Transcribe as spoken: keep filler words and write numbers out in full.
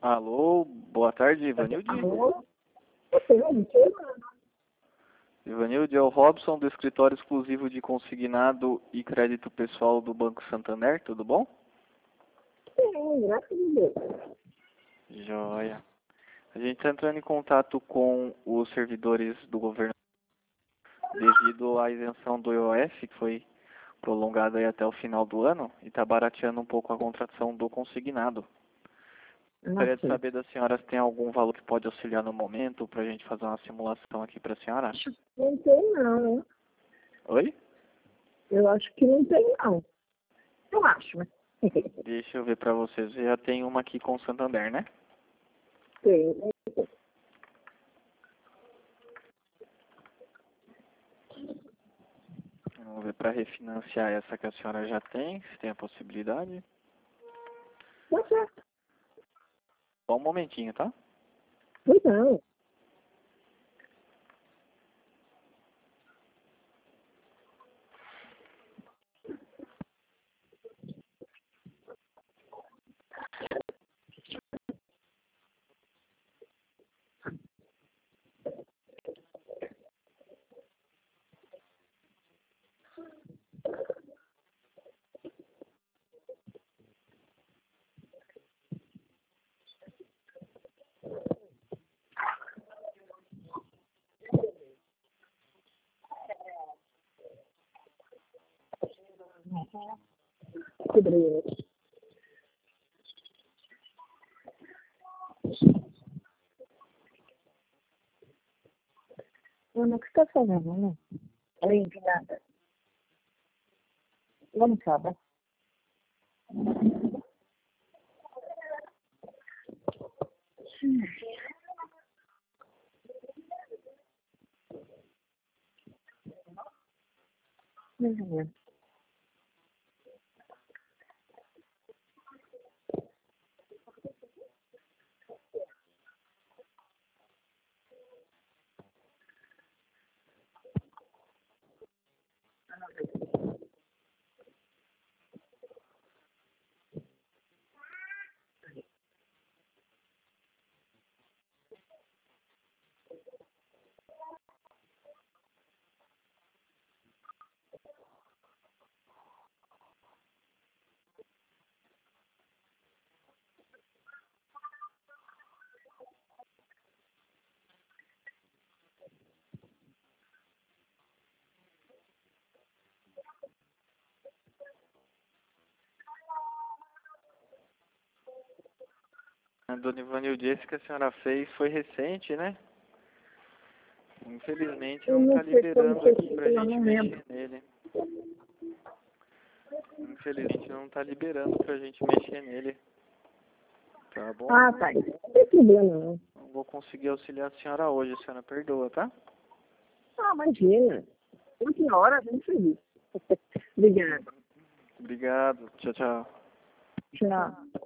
Alô, boa tarde, Ivanilde. Alô? Ivanilde? Ivanilde, é o Robson do escritório exclusivo de consignado e crédito pessoal do Banco Santander, tudo bom? Sim, graças a Deus. Joia. A gente está entrando em contato com os servidores do governo devido à isenção do I O F, que foi prolongada aí até o final do ano, e está barateando um pouco a contratação do consignado. Gostaria de Nossa, saber da senhora se tem algum valor que pode auxiliar no momento, para a gente fazer uma simulação aqui para a senhora. não tem não, hein? Oi? Eu acho que não tem não. Eu acho, né? Deixa eu ver para vocês. Eu já tem uma aqui com o Santander, né? Tem. Vamos ver para refinanciar essa que a senhora já tem, se tem a possibilidade. Tá certo. Só um momentinho, tá? Pois não. Cobriu. Ana, o que você está fazendo, né? Além de nada. Vamos saber. Uhum. A dona Ivanilde, esse que a senhora fez foi recente, né? Infelizmente Eu não não está sei como liberando foi aqui pra feito, eu gente não lembro. mexer nele. Infelizmente não está liberando pra gente mexer nele. Tá bom? Ah, tá. Não tem problema, não. Não vou conseguir auxiliar a senhora hoje, a senhora perdoa, tá? Ah, imagina. Última hora a gente fez isso. Obrigada. Obrigado. Tchau, tchau. Tchau.